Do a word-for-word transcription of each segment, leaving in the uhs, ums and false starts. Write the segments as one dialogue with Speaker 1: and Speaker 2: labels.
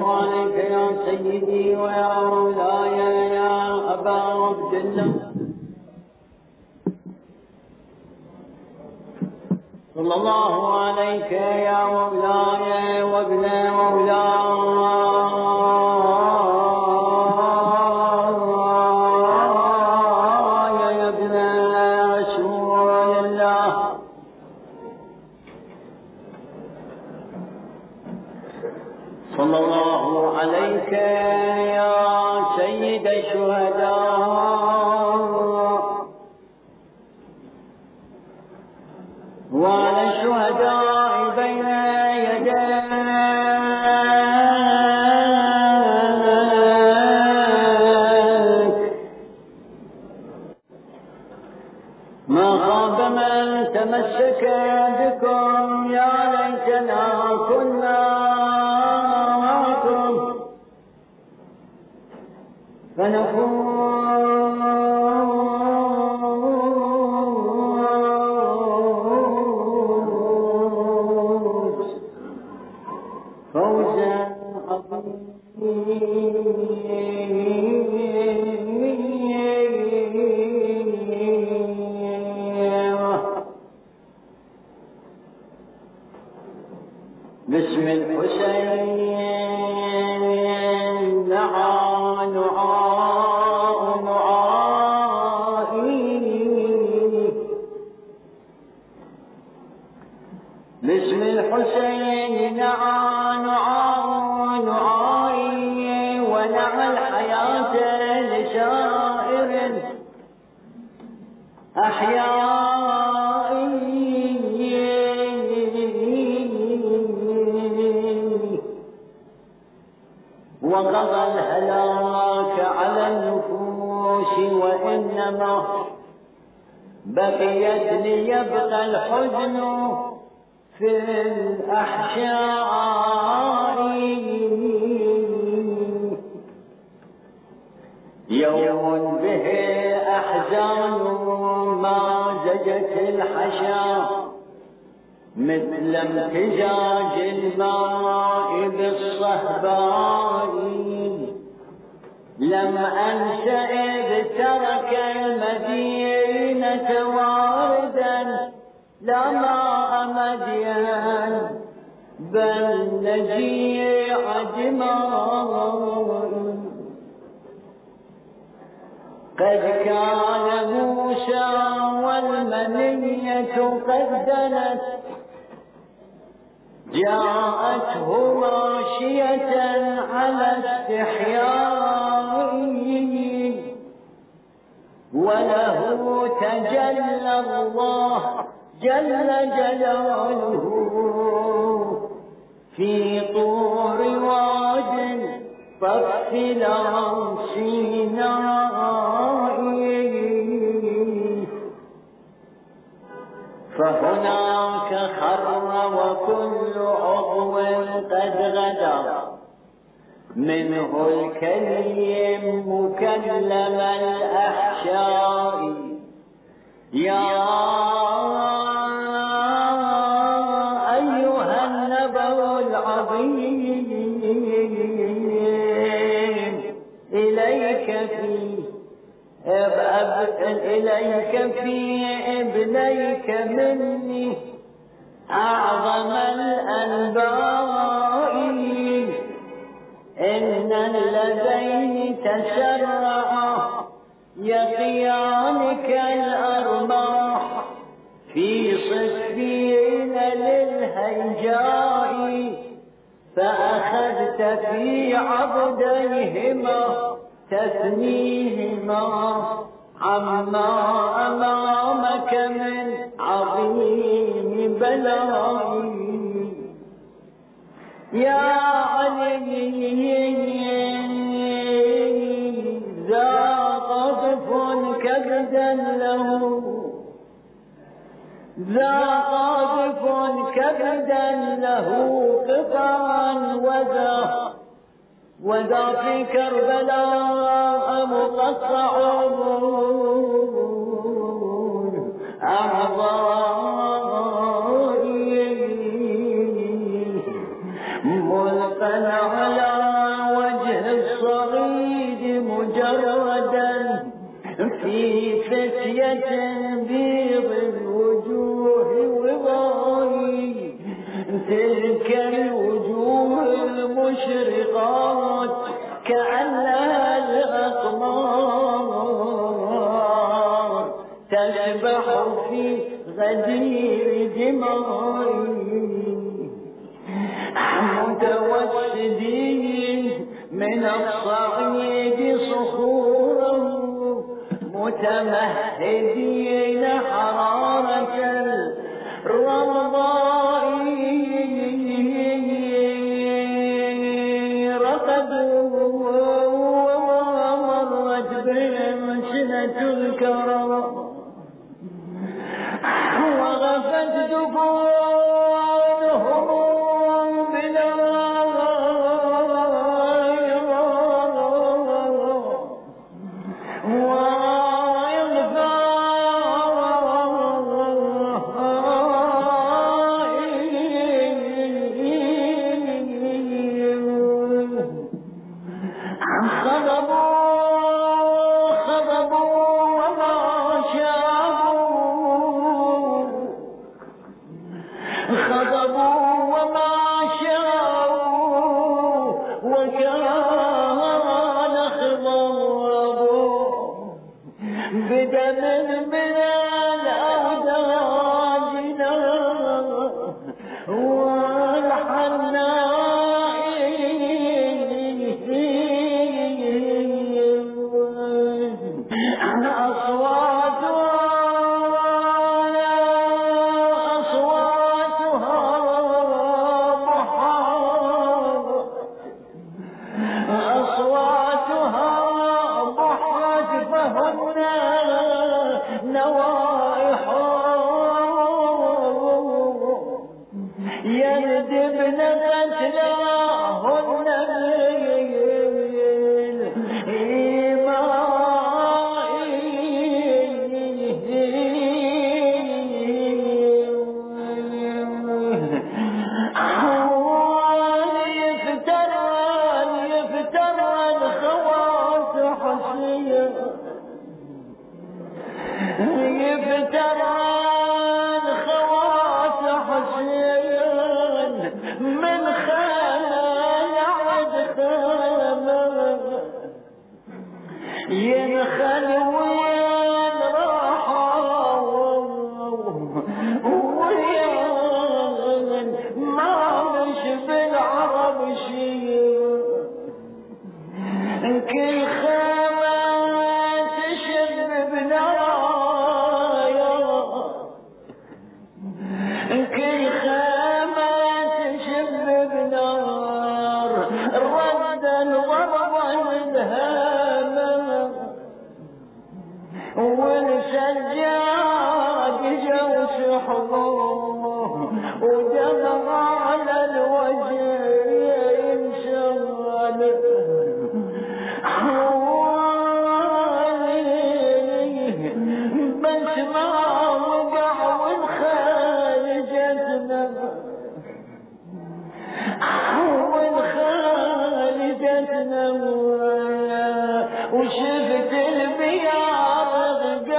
Speaker 1: الله عليك يا سيدي ويا مولاي يا أبا عبد الله صلى الله عليك يا مولاي وابن مولاي يا ابن رسول الله صلى الله عليك يا سيد الشهداء وعلى الشهداء بين يديك ما خاب من تمسك بكم يا ليتنا كنا معكم فنفوز فوزا عظيما. باسم الحسين نعى نعاء نعائي باسم الحسين نعى نعاء نعائي ونعى الحياة لسائر أحيائي وقضى الهلاك على النفوس وإنما بقيت ليبقى الحزن في الأحشاء يوم به أحزان ما زجت الحشا مثل امتزاج الماء بالصهباء لم أنس إذ ترك المدينة واردا لا ماء مدين بل نجيع دماء قد كان موسى والمنية قد دنت جاءته ماشية على استحياء وله تجلى الله جل جلاله في طور واد طف لهم سيناء فهناك خر وكل عضو قد غدا منه الكليم مكلم الأحشاء يا أيها النبأ العظيم إليك في إليك في ابنيك مني أعظم الأنباء إن اللذين تسرعا يقيانك الأرماح في صفين للهيجاء فأخذت في عبديهما تثنيهما عما أمامك من عظيم بلاء يا علي ذا قطف كبدا له ذا قاذف كبدا له قطعا وذا وذا في كربلاء مقطعون أعضائي ملقا على مجردا في فتية بيض الوجوه وضاي تلك الوجوه المشرقات كأنها الأقمار تسبح في غدير دمائي متوسدين من الصعيد صخورا متمهدين حرارة الرمضاء رقدوا ومرت بهم سنة الكرم وغفت دفونهم وشفت البيار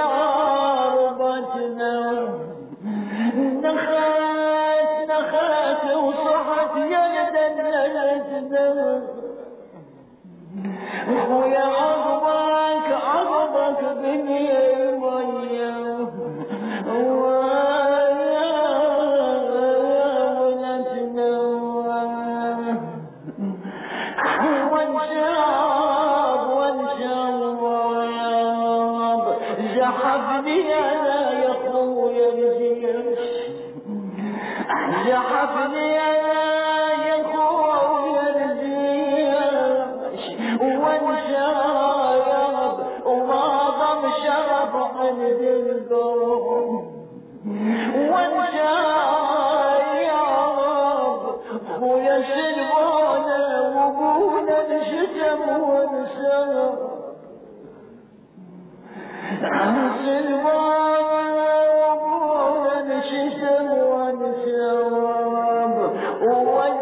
Speaker 1: قاربتنا نخات نخات وصحت يدا لجتنا ويا عظمك عظمك بني المية زحفني أنا يا خويا الجيش زحفني أنا يا خويا الجيش وانشرب وما ضم شرب عند القوم وانشرب خويا سلوانا وابونا الشتم وانشرب سلوان شسم وانشرب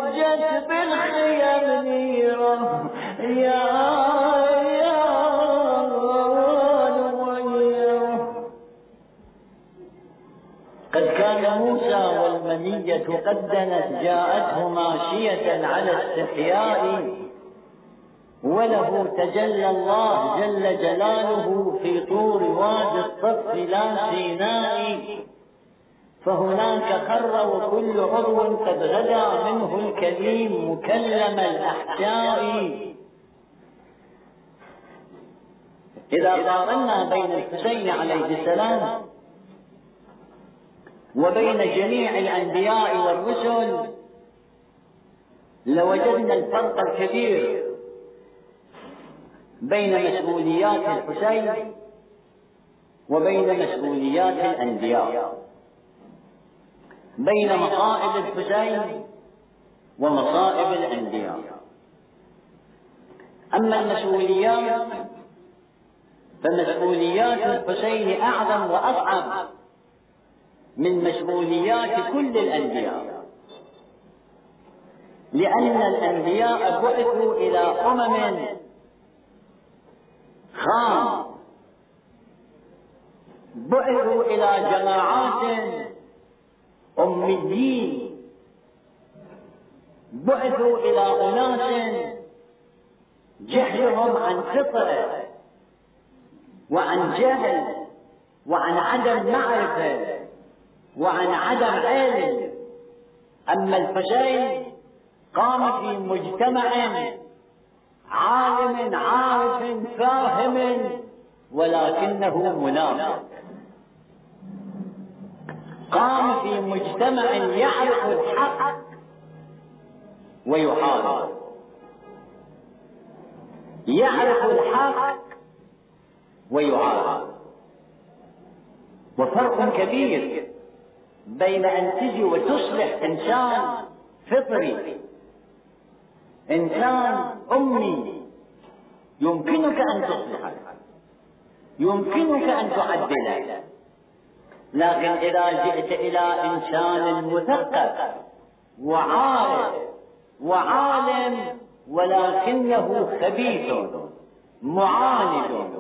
Speaker 1: ووجت بالخيام نيرة يا يا الأممية قد دنت جاءته ماشية على استحياء، وله تجلى الله جل جلاله في طور وادي الصف لا سيناء، فهناك خر وكل عضو قد غدا منه الكليم مكلم الأحشاء. إذا قارنا بين الحسين عليه السلام وبين جميع الأنبياء والرسل لوجدنا الفرق الكبير بين مسؤوليات الحسين وبين مسؤوليات الأنبياء، بين مصائب الحسين ومصائب الأنبياء. أما المسؤوليات فمسؤوليات الحسين أعظم وأصعب من مسؤوليات كل الأنبياء، لأن الأنبياء بعثوا إلى أمم خام، بعثوا إلى جماعات أميين، بعثوا إلى أناس جهلهم عن فطرة وعن جهل وعن عدم معرفة وعن عدم علم. أما الحسين قام في مجتمع عالم عارف فاهم ولكنه منافق، قام في مجتمع يعرف الحق ويحارب، يعرف الحق ويعارض. وفرق كبير بين أن تجي وتصلح إنسان فطري، إنسان أمي يمكنك أن تصلحه، يمكنك أن تعدله، لكن إذا جئت إلى إنسان مثقف وعارف وعالم ولكنه خبيث معاند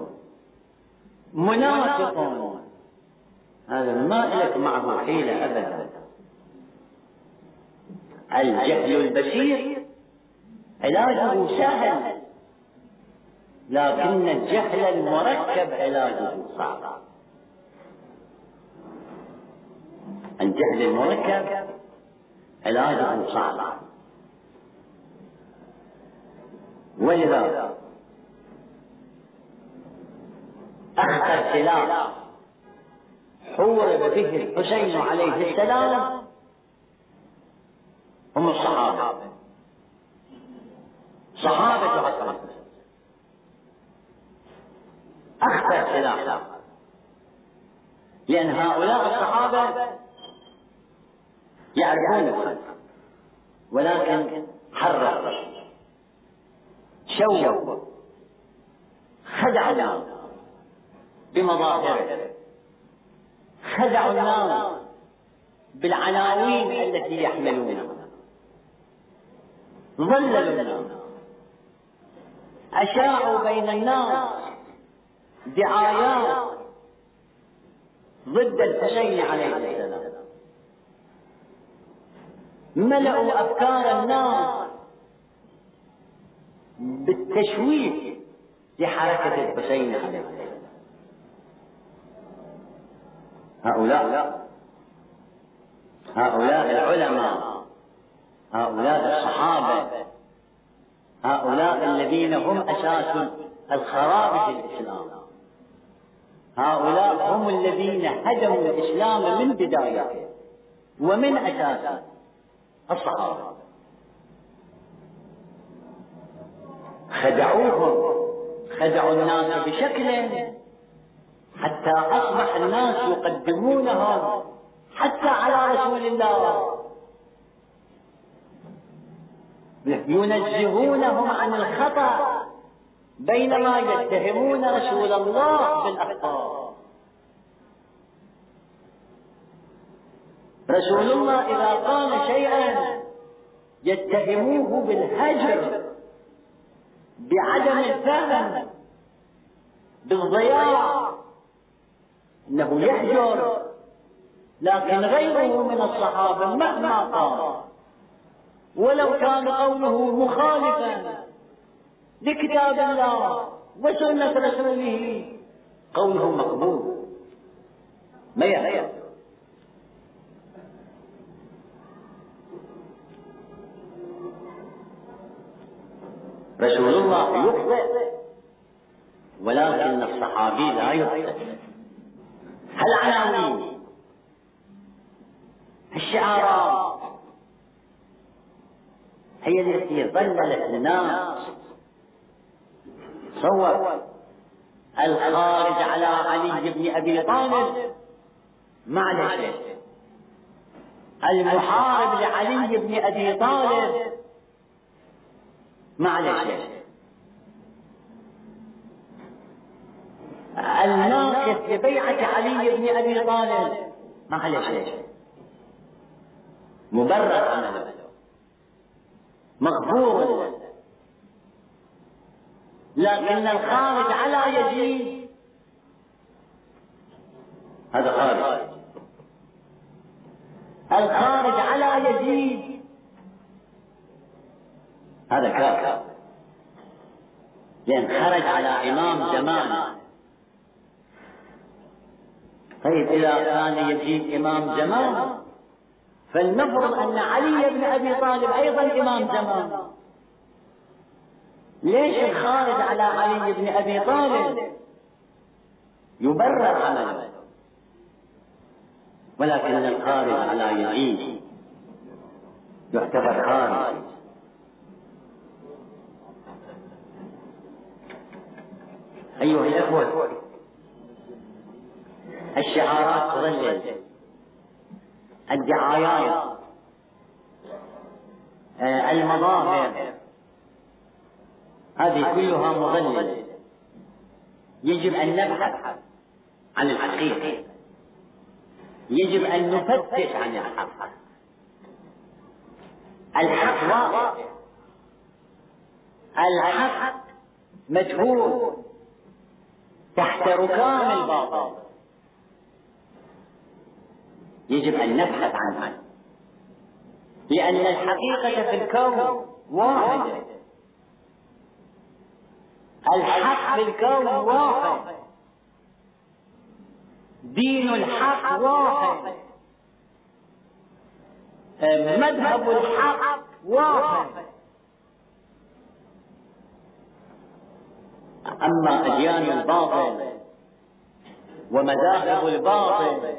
Speaker 1: منافق، هذا ما لك معه حيلة أبدا. الجهل البشير علاجه سهل، لكن الجهل المركب علاجه صعب. الجهل المركب علاجه صعب، ولذا أخطر سلاح حورب به الحسين عليه السلام هم الصحابة، صحابة عصره. أخطر سلاح، لأن هؤلاء الصحابة يعرفون الحق ولكن حرفوا شووا خدعوا الناس بمظاهره، خدعوا الناس بالعناوين التي يحملونها، ضللوا الناس، أشاعوا بين الناس دعايات ضد الحسين عليه السلام، ملأوا أفكار الناس بالتشويه لحركة الحسين عليه السلام. هؤلاء هؤلاء العلماء، هؤلاء الصحابة، هؤلاء الذين هم أساس الخراب في الإسلام، هؤلاء هم الذين هدموا الإسلام من بدايته ومن أساسه، الصحابة. خدعوهم، خدعوا الناس بشكل حتى أصبح الناس يقدمونهم حتى على رسول الله، ينزهونهم عن الخطأ بينما يتهمون رسول الله بالأخطاء. رسول الله إذا قال شيئا يتهموه بالهجر، بعدم الفهم، بالضياع، انه يهجر لكن غيره من الصحابة مهما قال ولو كان قوله مخالفا لكتاب الله وسنة رسوله قوله مقبول ما يحيى. رسول الله يخطئ ولكن الصحابي لا يخطئ. هالعناوين الشعارات هي التي ضللت الناس. صور الخارج على علي بن أبي طالب معلش، المحارب لعلي بن أبي طالب معلش، الناقض لبيعة علي بن أبي طالب معلش، مبرر عمله مغفور. لكن الخارج على يزيد هذا خارج، الخارج على يزيد هذا كافر، لأن خرج على إمام زمان. طيب إذا كان يزيد إمام زمان فلنفرض أن علي بن أبي طالب أيضا إمام زمان، ليش الخارج على علي بن أبي طالب يبرر عمله ولكن الخارج على يزيد يعتبر خارج؟ أيها الأخوة، الشعارات تضلل، الدعايات، المظاهر، هذه كلها مضللة. يجب أن نبحث عن الحقيقة، يجب أن نفتش عن الحق. الحق واضح، الحق مجهول تحت ركام الباطل، يجب أن نبحث عنها، لأن الحقيقة في الكون واحدة، الحق في الكون واحد، دين الحق واحد، مذهب الحق واحد. أما أديان الباطل ومذاهب الباطل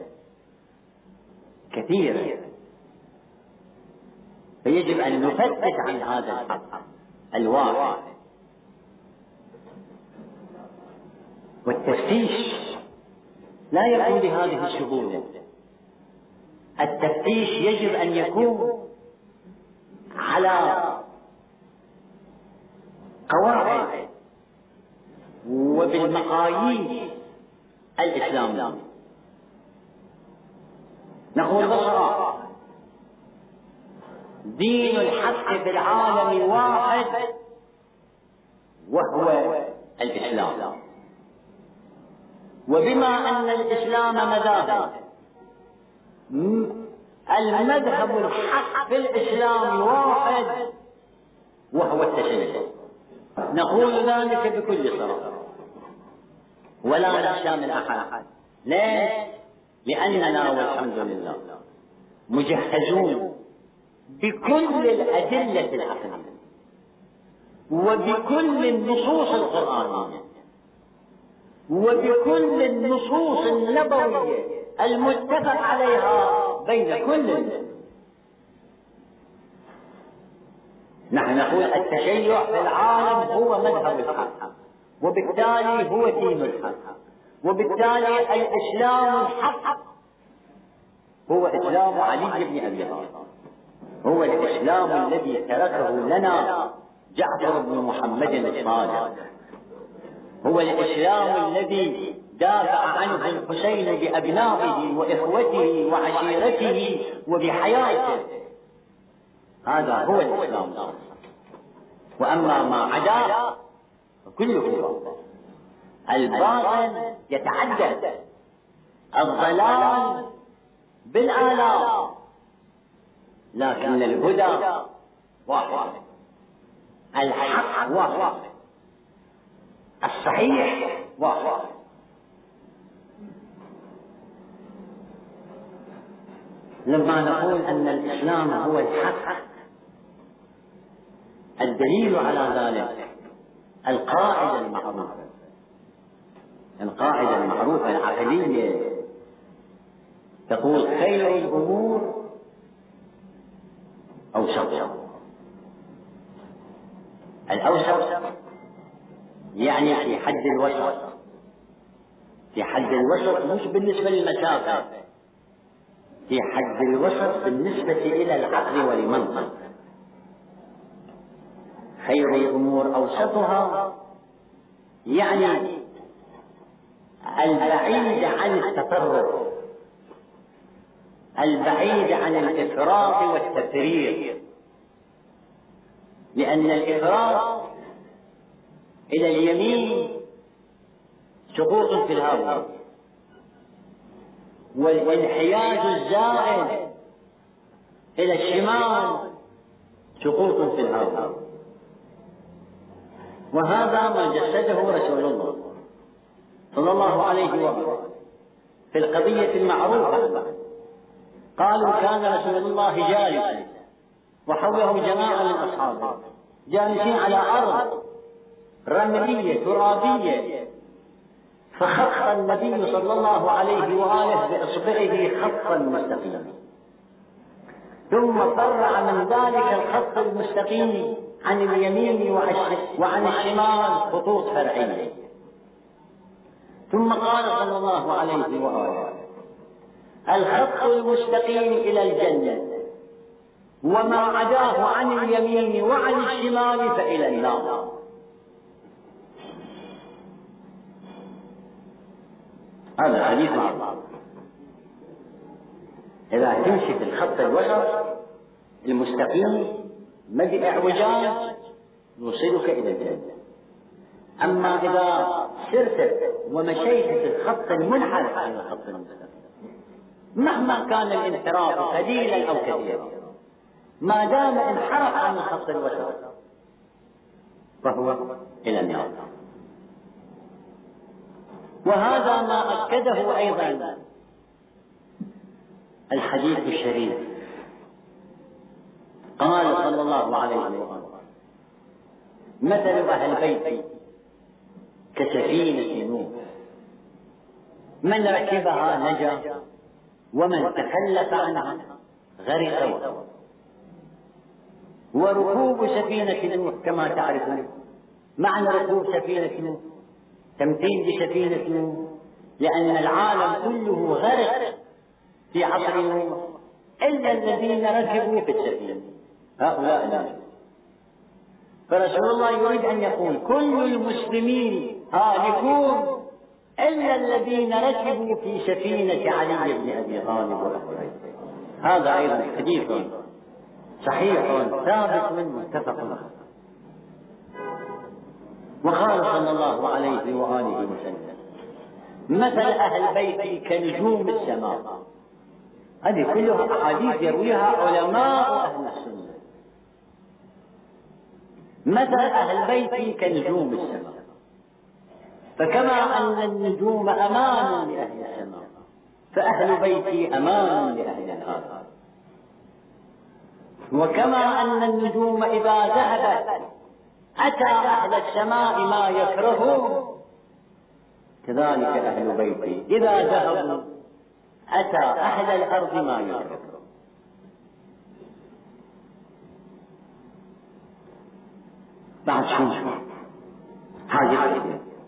Speaker 1: كثيرة، فيجب أن نفتش عن هذا الحق الواحد. والتفتيش لا يكون بهذه السهولة، التفتيش يجب أن يكون على قواعد وبالمقاييس الإسلامية. نقول بصراحة دين الحق في العالم واحد وهو الإسلام، وبما أن الإسلام مذاهب، المذهب الحق في الإسلام واحد وهو التشيع. نقول ذلك بكل صراحة ولا نخشى من أحد. ليش؟ لأننا والحمد لله مجهزون بكل الأدلة العقلية وبكل النصوص القرآنية وبكل النصوص النبوية المتفق عليها بين كل. نحن نقول التشيع في العالم هو مذهب الحق، وبالتالي هو دين الحق، وبالتالي الإسلام الحق هو إسلام علي بن أبي طالب، هو الإسلام الذي تركه لنا جعفر بن محمد الصادق، هو الإسلام الذي دافع عنه الحسين بأبنائه وإخوته وعشيرته وبحياته. هذا هو الإسلام. وأما ما عدا فكله باطل. الباطل يتعدد، الضلال بالآلاف، لكن الهدى واحد، الحق واحد، الصحيح واحد. لما نقول أن الإسلام هو الحق، الدليل على ذلك القاعدة المعروفة، القاعدة المعروفة العقلية تقول خير الأمور أوسطها. الأوسط يعني في حد الوسط، في حد الوسط مش بالنسبة للمسافة، في حد الوسط بالنسبة إلى العقل والمنطق. خير الأمور أوسطها يعني البعيد عن التطرف، البعيد عن الإفراط والتفريط، لأن الإفراط إلى اليمين سقوط في الهوى، والانحياز الزائد إلى الشمال سقوط في الهوى. وهذا ما جسده رسول الله صلى الله عليه وسلم في القضية المعروفة. قالوا كان رسول الله جالسا وحوله جماعة من أصحابه جالسين على أرض رملية ترابية، فخط النبي صلى الله عليه وآله بإصبعه خطا مستقيما، ثم فرع من ذلك الخط المستقيم عن اليمين وعن الشمال خطوط فرعية، ثم قال صلى الله عليه وآله الخط المستقيم إلى الجنة، وما عداه عن اليمين وعن الشمال فإلى النار. هذا حديث معروف. إذا تمشي في الخط الوسط المستقيم ما بإعوجاج يوصلك إلى الجنة. أما إذا سرت ومشيت في الخط المنحرف عن الخط المستقيم مهما كان الانحراف قليلا أو كثيرا، ما دام انحرف عن الخط الوسط فهو إلى النار. وهذا ما أكده أيضا الحديث الشريف. قال صلى الله عليه وسلم مثل أهل بيتي كسفينة نوح، من ركبها نجا ومن تخلف عنها غرق. وركوب سفينة نوح كما تعرفون، معنى ركوب سفينة نوح تمثيل بسفينة نوح، لأن العالم كله غرق في عصر نوح إلا الذين ركبوا في السفينة، هؤلاء الناس. فرسول الله يريد أن يقول كل المسلمين هالكون إلا الذين ركبوا في سفينة علي بن أبي طالب. هذا أيضا حديث صحيح ثابت متفق عليه. وقال صلى الله عليه وآله وسلم مثل أهل بيتي كنجوم السماء. هذه كلها أحاديث يرويها علماء أهل السنة. مثل أهل بيتي كنجوم السماء، فكما أن النجوم أمان لأهل السماء فأهل بيتي أمان لأهل الأرض. وكما أن النجوم إذا ذهبت أتى أهل السماء ما يكرهون، كذلك أهل بيتي إذا ذهبوا أتى أهل الأرض ما يكرهون. بعد شو هذه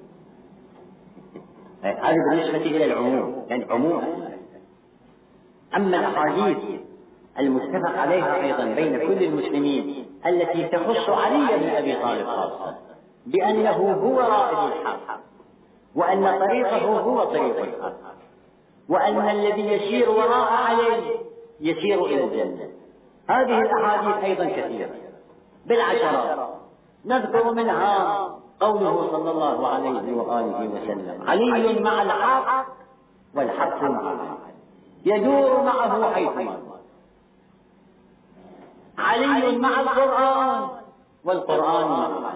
Speaker 1: هذه بالنسبة إلى العموم، يعني عموم. أما الأحاديث المتفق عليها أيضا بين كل المسلمين التي تخص علي بن أبي طالب خاصة بأنه هو رائد الحق، وأن طريقه هو طريق الحق، وأن الذي يسير وراء علي يسير إلى الجنة. هذه الأحاديث أيضا كثيرة بالعشرات، نذكر منها قوله صلى الله عليه وآله وسلم علي مع الحق والحق مع علي. يدور معه حيثما. علي مع القرآن والقرآن معه.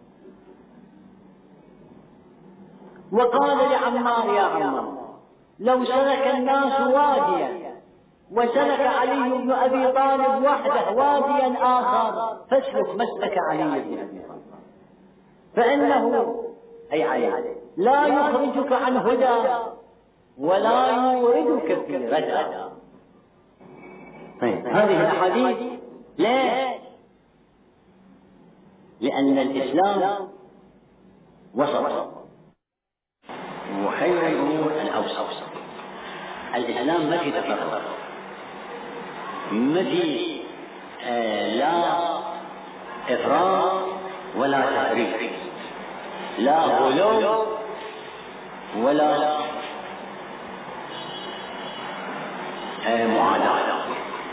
Speaker 1: وقال لعمار: يا عمار، لو سلك الناس واديا وسلك علي بن أبي طالب وحده واديا آخر فاسلك مسلك علي بن أبي طالب، فإنه أي علي لا يخرجك عن هدى ولا يوردك في ردى. طيب هذه الأحاديث ليش؟ لأن الإسلام وسط، وخير الأمور الأوسط. الإسلام ما في تفرق، ما في آه لا إفراط ولا تفريط، لا غلو ولا آه معاداة.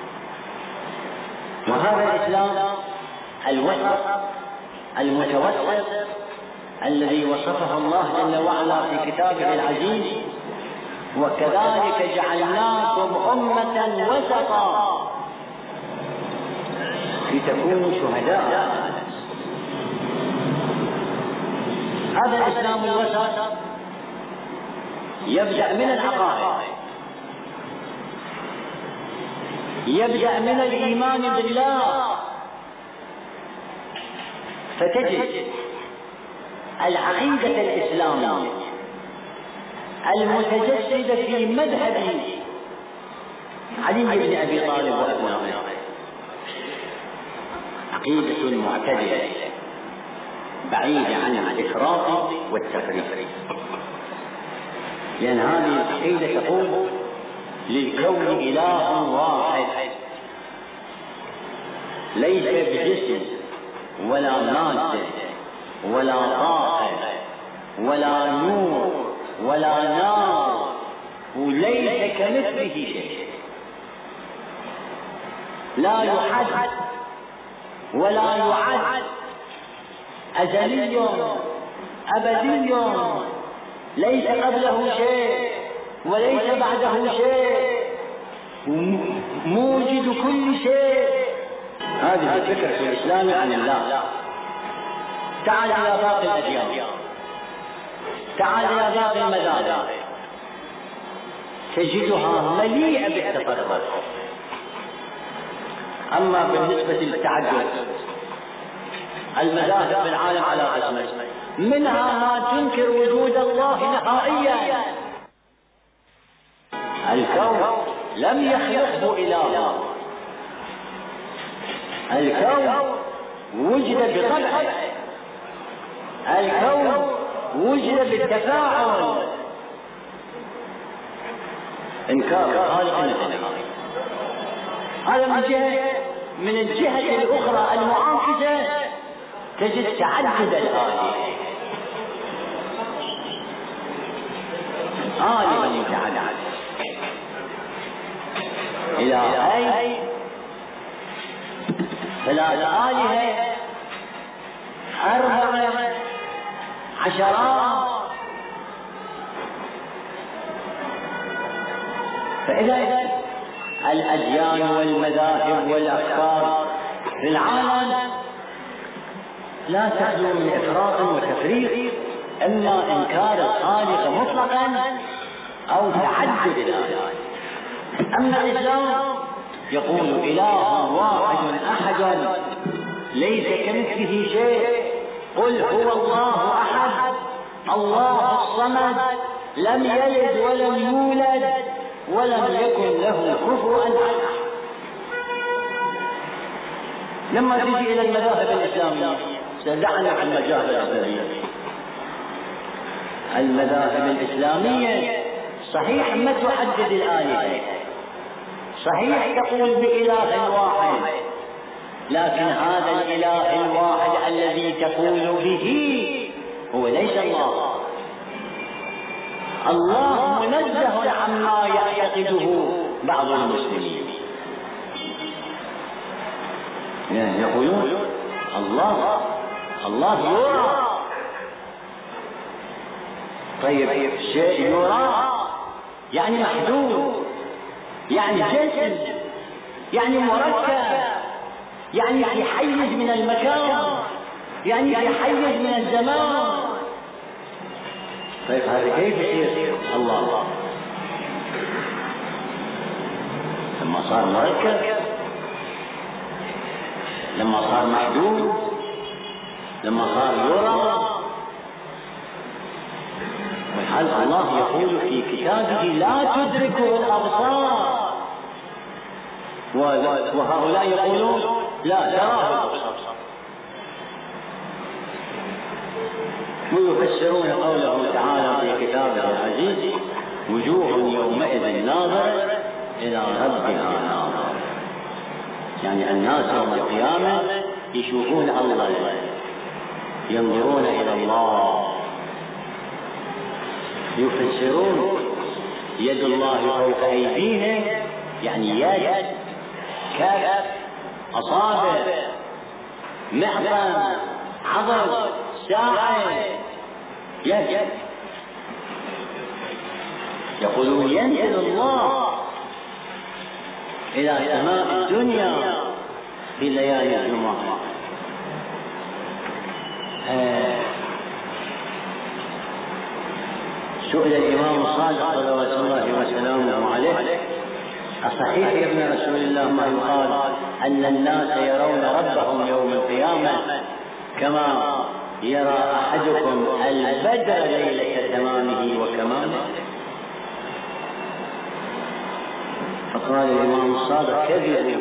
Speaker 1: وهذا الإسلام الوسط المتوسط الذي وصفه الله جل وعلا في كتابه العزيز: وكذلك جعلناكم أمة وسطا لتكونوا شهداء. هذا الإسلام الوسط يبدأ من العقائد، يبدأ من الإيمان بالله، فتجد العقيدة الإسلامية المتجسدة في مذهب علي بن أبي طالب وأبنائه عقيدة معتدلة بعيدة عن الإفراط والتفريط، لأن هذه العقيدة تقول للكون إله واحد ليس بجسم ولا مادة ولا طاقة ولا نور ولا نار، وليس كمثله شيء، لا يحد ولا يعد، أزلي أبدي، ليس قبله شيء وليس بعده شيء، موجد كل شيء. هذه الفكرة في الإسلام عن الله. تعال إلى باقي الأديان، تعال إلى باقي المذاهب، تجدها مليئة بالتفرق. أما بالنسبة للتعدد، المذاهب في العالم على قسمين: منها ما تنكر وجود الله نهائيا، الكون لم يخلقه إله، الكون وجد بطبعه، الكون وجد بالتفاعل. إنكار الخالق النهائي هذا من جهة. من الجهة الأخرى المعاكسة تجد تعدد الآلهة، آلهة متعددة، إلهين، ثلاث آلهة، أربعة، عشرات. فإذا الأديان والمذاهب والأفكار في العالم لا تخلو من إفراط وتفريط، إما إنكار الخالق مطلقا أو تعدد الآلهة. أما الإسلام يقول إله واحد أحد ليس كمثله شيء، قل هو الله أحد الله الصمد لم يلد ولم يولد ولم يكن له كفوا أحد. لما تجي إلى المذاهب الإسلامية، سدعنا عن المذاهب الإسلامية، المذاهب الإسلامية صحيح ما تحدد الآلهة، صحيح تقول بإله واحد، لكن هذا الإله الواحد الذي تقول به هو ليس الله. الله منزه عما يعتقده بعض المسلمين، يعني يقولون الله الله يرى. طيب شيء يرى يعني محدود، يعني جسم، يعني مركب، يعني في حيز من المكان، يعني في حيز من الزمان. طيب هذا كيف يصير؟ الله لما صار مركب، لما صار محدود، لما صار يرى. والحال الله يقول في كتابه لا تدركه الأبصار، وهؤلاء يقولون لا تراه الأبصار. ويفسرون قوله تعالى في كتابه العزيز وجوه يومئذ ناظرة إلى ربها ناظرة، يعني الناس يوم القيامة يشوفون الله، ينظرون إلى الله. يفسرون يد الله فوق أيديهم، يعني يد، كف، أصابع، معظم، عضل، ساعة، يد. يقولون ينزل الله إلى سماء الدنيا في ليالي الجمعة. آه. سئل الإمام الصادق صلوات الله وسلامه عليه أصحيح يا ابن رسول الله ما يقال أن الناس يرون ربهم يوم القيامة كما يرى أحدكم البدر ليلة تمامه وكماله؟ فقال الإمام الصادق كذب،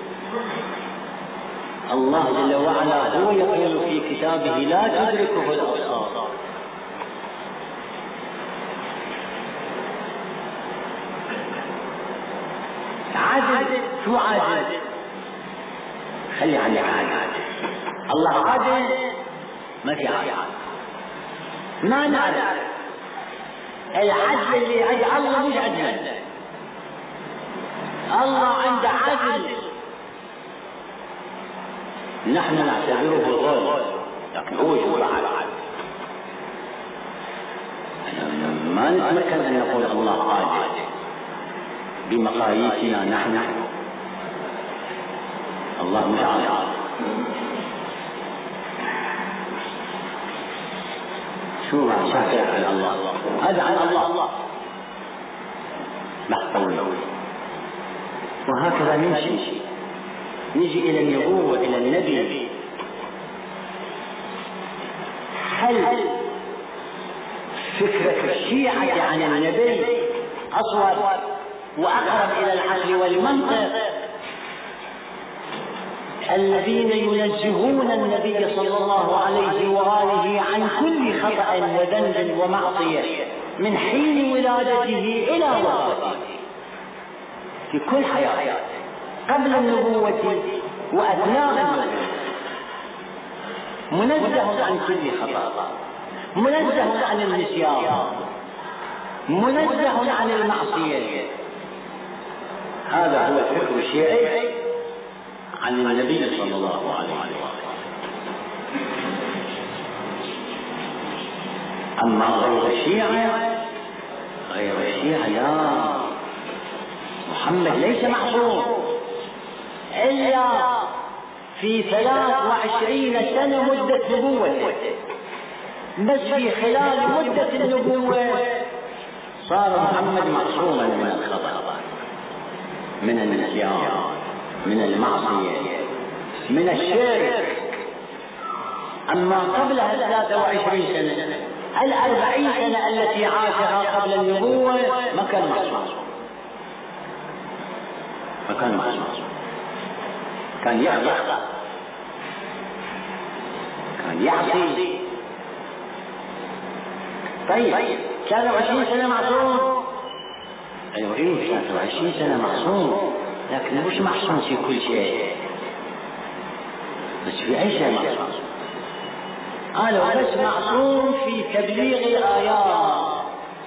Speaker 1: الله جل وعلا هو يقول في كتابه لا تدركه الأبصار. عادل، شو عادل؟ خلي عني عادل. الله عادل؟ ما في عادل، ما نعرف العدل اللي عند الله مش عدل. الله عنده عدل نحن نعتبره ظلم، لكن هو يقول عدل. ما نتمكن أن نقول الله عادل بمقاييسنا نحن. الله مش عادل. شو معنى شاكر عن الله؟ هذا عن الله محفوظ. وهكذا نمشي، نجي إلى النبوة، إلى النبي. هل فكرة الشيعة عن النبي أصوب وأقرب إلى العقل والمنطق؟ الذين ينزهون النبي صلى الله عليه وآله عن كل خطأ وذنب ومعصية من حين ولادته إلى وفاته، في كل حياته، قبل النبوة وأثناء النبوة، منزه عن كل خطأ، منزه عن النسيان، منزه عن المعصية. هذا هو الفكر الشيعي عن النبي صلى الله عليه وسلم. أما غير الشيعة، غير الشيعة لا، محمد ليس معصوم إلا في ثلاث وعشرين سنة مدة نبوته، بس في خلال مدة النبوة صار محمد معصوما من الخطأ، من النسيان، من المعصية، من الشرك. أما قبلها ثلاثة وعشرين سنة، الأربعين سنة التي عاشها قبل النبوة ما كان معصوم، ما كان معصوم، كان يخطأ، كان يعصي. طيب ثلاثة وعشرين سنة معصوم؟ أيوة ثلاثة وعشرين سنة معصوم، لكن مش معصوم في كل شيء، بس في أي شيء معصوم. قالوا بس معصوم في تبليغ الآيات.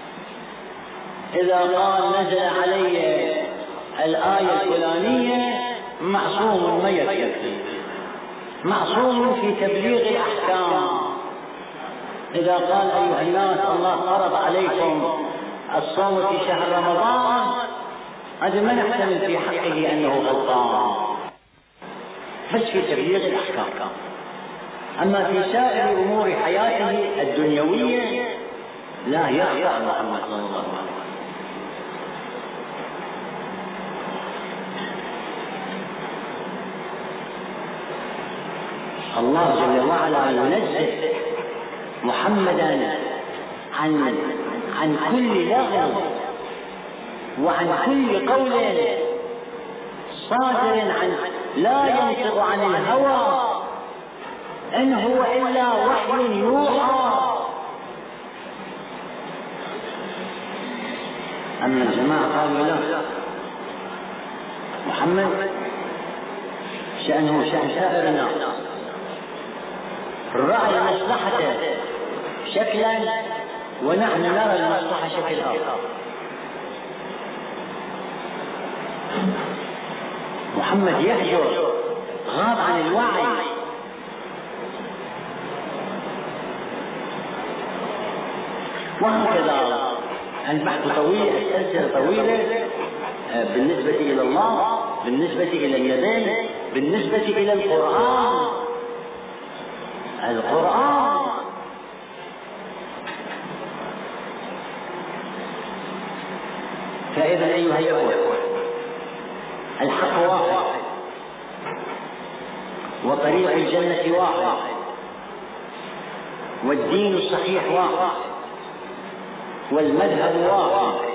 Speaker 1: إذا قال نزل علي الآية الفلانية معصوم ما يكفي، معصوم في تبليغ الأحكام. إذا قال أيها الناس الله فرض عليكم الصوم في شهر رمضان هذا ما نحتمل في حقه أنه غلطان، بس في تبليغ الأحكام. أما في سائر أمور حياته الدنيوية لا يخضع محمد صلى الله عليه وسلم. الله جل وعلا ينزه محمدا عن عن كل لغو وعن كل قول صادر عن لا ينطق عن الهوى، إن هو إلا وحي يوحى. أما الجماعة قالوا لا، محمد شأنه شأن سائر الناس، رأى مصلحته شكلا ونحن نرى المصلحة شكل آخر. محمد يهجر، غاب عن الوعي. وهكذا البحث طويل، السلسلة طويلة بالنسبة إلى الله، بالنسبة إلى اليدين، بالنسبة إلى القرآن. القرآن فإذا أيها الأخوة، الحق واحد، وطريق الجنة واحد، والدين الصحيح واحد، والمذهب واحد،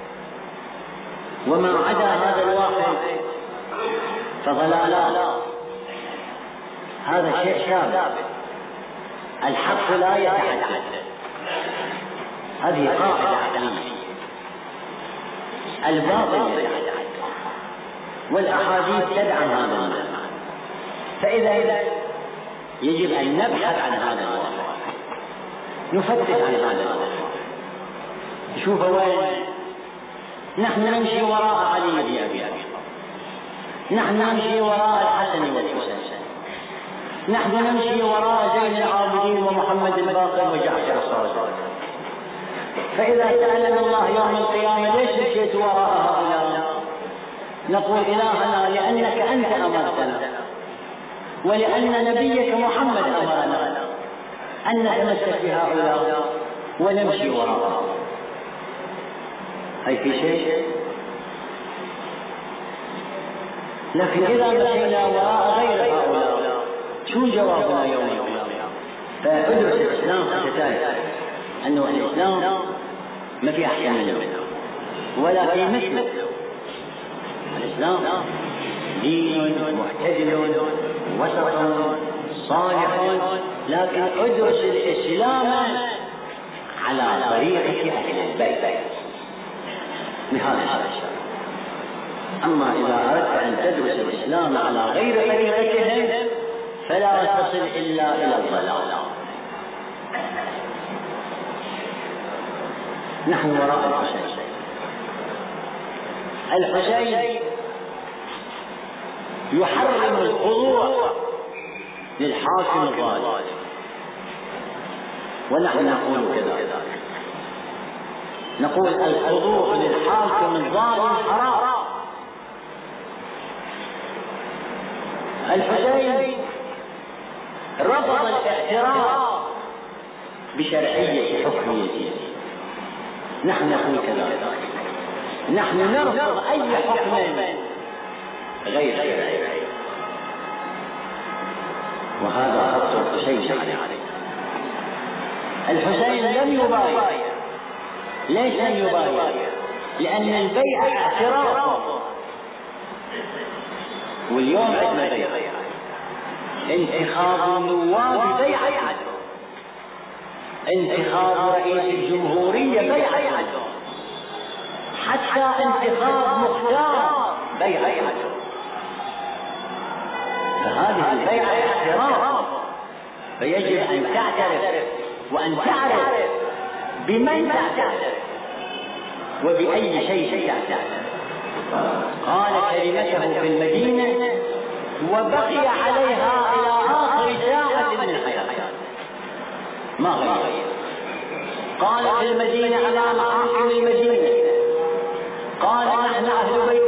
Speaker 1: وما عدا هذا الواحد فضلالات. هذا شيء ثابت، الحق لا يتحدث، هذه قاعدة عقلية. الباطل يتحدث، والأحاديث تدعم هذا المعنى. فإذا يجب أن نبحث عن هذا الواقع، نفتش عن هذا الواقع، نشوف وين. نحن نمشي وراء علي بن أبي طالب، نحن نمشي وراء الحسن والحسين، نحن نمشي وراء زين العابدين ومحمد الباقر وجعفر الصادق. فإذا سألنا الله يوم القيامة ليش مشيت وراء هؤلاء؟ نقول إلهنا لأنك أنت أمرتنا، ولأن نبيك محمد أمرنا أن نتمسك بهؤلاء ونمشي وراءهم. هل في شيء؟ لكن إذا مشينا وراء غير هؤلاء شو جوابنا يوم القيامة؟ فأدرس الإسلام ستعرف أنه الإسلام ما في أحسن منه ولا في مثله. الإسلام دين معتدل وسط صالح، لكن ادرس الإسلام على طريقة أهل البيت بهذا الشرع. أما إذا أردت أن تدرس الإسلام على غير طريقتهم فلا تصل إلا إلى الضلال. نحن وراء الحسين. الحسين يحرم الخضوع للحاكم الظالم، ونحن نقول كذا، نقول الخضوع للحاكم الظالم حرام. الحسين رفض الاعتراف بشرعية حكميته، نحن نقول كذلك، نحن نرفض أي حكم غير شرعي، وهذا خط الحسين عليه. الحسين لم يبايع. ليش لم يبايع؟ لأن البيعة اعتراف، واليوم عندنا بيعة. انتخاب النواب بيعة، انتخاب رئيس الجمهورية بيعة، حتى انتخاب مختار بيعة. فهذه البيعة اعتراف، فيجب أن تعترف وأن تعرف بمن تعترف وبأي شيء تعترف. قال كلمته في المدينة وبقي عليها إلى آخر ساعة من حياته، ما غير. قال في المدينة على محاكم المدينة، قال نحن أهل بيت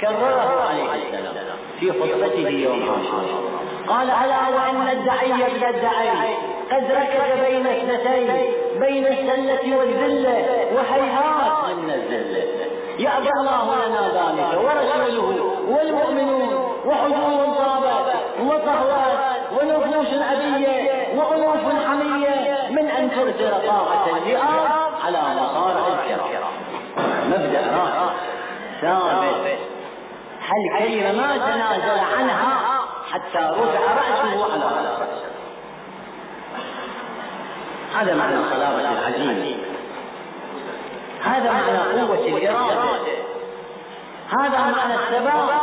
Speaker 1: كرره عليه السلام في خطبته يوم عاشوراء، قال ألا وإن الدعي ابن الدعي قد ركز بين اثنتين، بين السلة والذلة، وهيهات من الذلة، يأبى الله لنا ذلك ورسوله والمؤمنون، وحجور طابت وطهوات ونفوس أبية وأنوف حمية من أن ترسل طاعة الذئاب على مصارع الكرام. مبدأ رائع ثابت، هل كلمة ما تنازل عنها حتى رفع رأسه على رأسه. هذا معنى صلابة العزيمة، هذا معنى قوة الإرادة، هذا معنى الثبات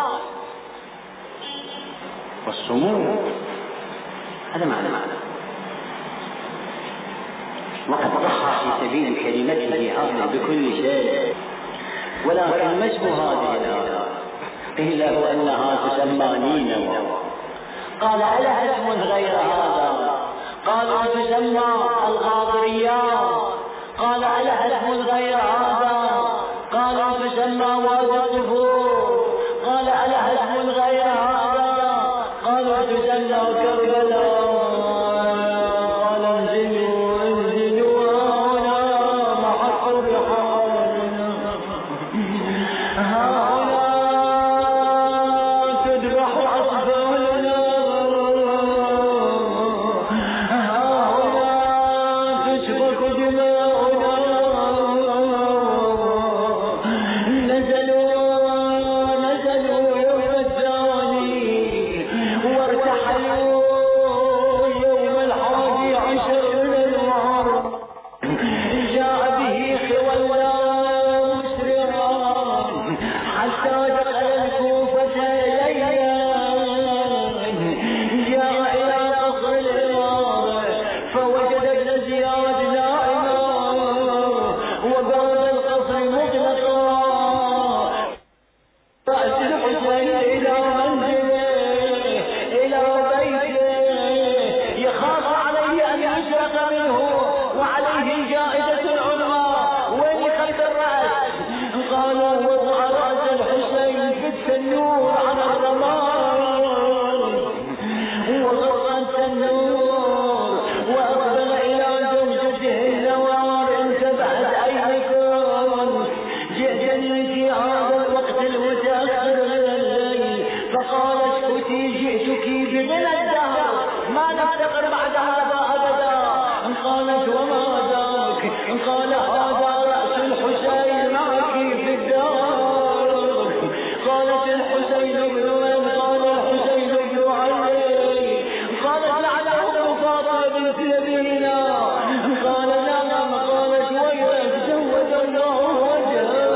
Speaker 1: والصمود، هذا معنى معنى وقد ضحى في سبيل كلمته هذه بكل شيء. ولكن ما اسم هذه الآية؟ قيل له أنها تسمى نينوى، قال ألا اسم غير هذا؟ قالوا تسمى الغاضريات، قال ألا اسم غير هذا؟ قالوا تسمى وادي الطفول، قال ألا اسم غير هذا؟ قالوا تسمى كربلاء. قال انزلوا انزلوا هنا محط الرحال، هنا تذبح أطفالنا، هنا تسفك دماؤنا. نزلوا نزلوا يوم الثاني وارتحلوا يوم الحادي عشر من المحرم، جاء به خولا مسرعا حتى دخل الكوفة ليلا، جاء إلى قصر الإمارة فوجد ابن زياد نائما وباب القصر مغلقا. رأس الحسين إلى منزله إلى بيته، يخاف عليه أن يسرق منه وعليه جائزة العلماء، وين يخلف الرأس؟ قالوا وضع رأس الحسين في التنور على الرمال، وغطى التنور وأقبل إلى زوجته النوار. انتبهت أيكم جئتني في هذا الوقت المتأخر من الليل، فقالت اسكتي جئتك بمن الدهر ما نفتقر بعد هذا أبدا. قالت وما ذاك؟ قال هذا رأس الحسين معك في الدار. قالت الحسين بن من؟ قال الحسين بن علي. قالت لعله فاطمة بنت نبينا. قال نعم. قالت ويلك زود الله وجهه.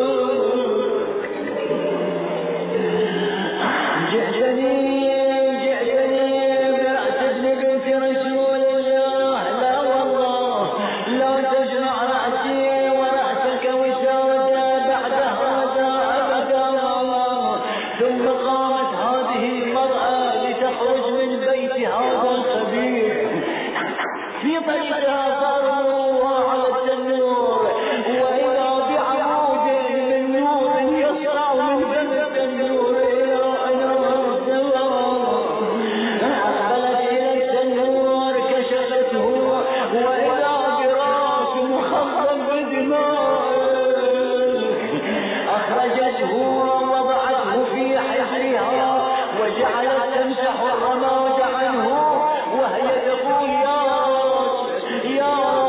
Speaker 1: جئتني جئتني برأس ابن بنت رسول الله، لا والله لا تجمع رأسي ورأسك وسادا بعد هذا أبدا. ثم قامت هذه المرأة لتخرج من بيت هذا الخبيث، في طريقها صاروا على التنور، وإذا بعمود من نور يسطع من بين التنور إلى أنار السماء. أقبلت إلى التنور كشفته وإذا براس مخضب بدماء، أخرجته ووضعته في حجرها وجعلت تمسح الرماد عنه وهي تقول يا يا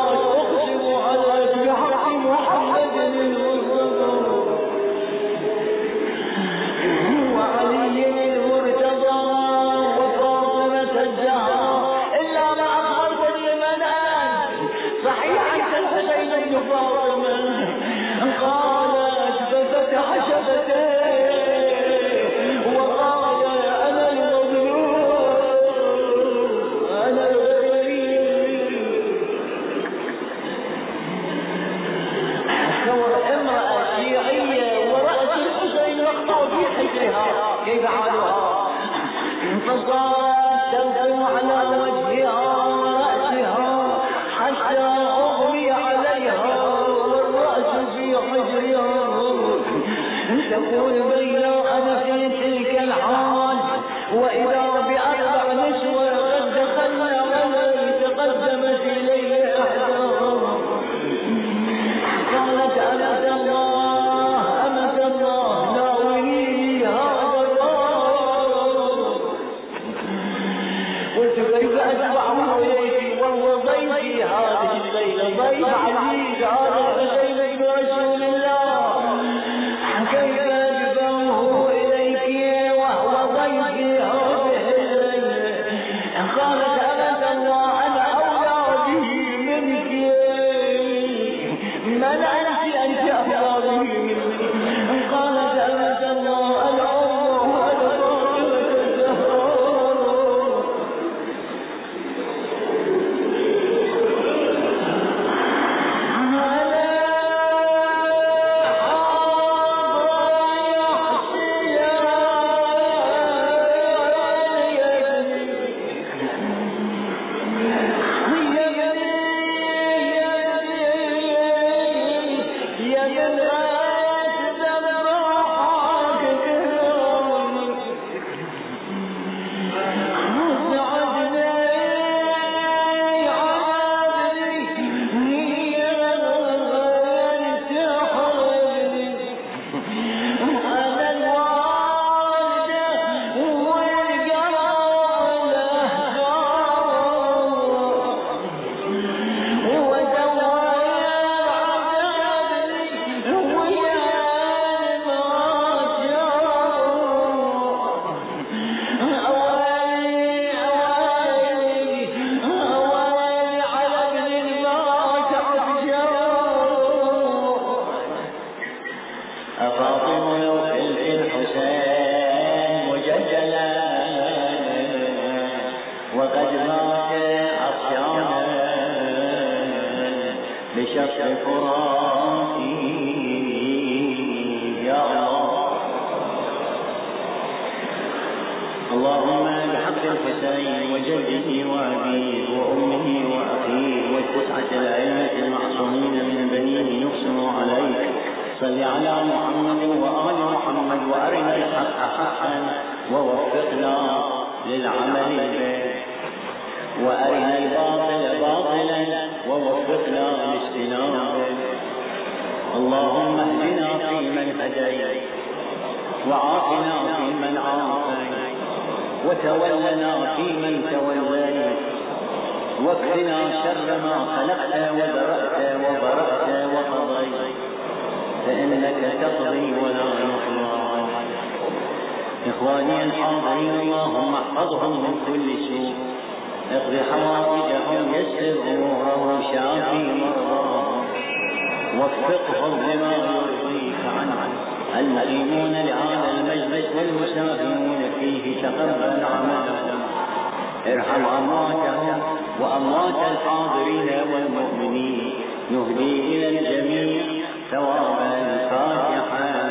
Speaker 1: كيف أتبعه إليك وهو ضيفي هذه الليلة، ضيف عزيز هذا الحسين بن رسول الله، كيف أتبعه إليك وهو ضيفي هذه الليلة؟ قالت أبدا الله أنا أولى به منك، من أنت أنت أولى به منك؟ قالت أبدا الله أنا الله أنا فاطمة الزهراء. اللهم بحق الحسين وجده وأبيه وأمه وأخيه والتسعة الأئمة المعصومين من بنيه نقسم عليك، صل على محمد وآل محمد وأرنا الحق حقا ووفقنا للعمل به، وأرنا الباطل باطلا ووفقنا لاجتنابه. اللهم اهدنا فيمن هديت، وعافنا فيمن عافيت، وتولنا فيمن توليت، واكفنا شر ما خلقت وذرأت وبرأت وقضيت، فإنك تقضي ولا يقضى عليك. إخواني الحاضرين، اللهم احفظهم من كل سوء، اقض حوائجهم، يسر أمورهم، شافي مرضاهم، وفقهم لما يرضيك عنهم. المقيمون لهذا المجلس والمساهمون فيه تقبل عملهم، ارحم أمواتهم وأموات الحاضرين والمؤمنين، نهدي إلى الجميع ثواب الفاتحة.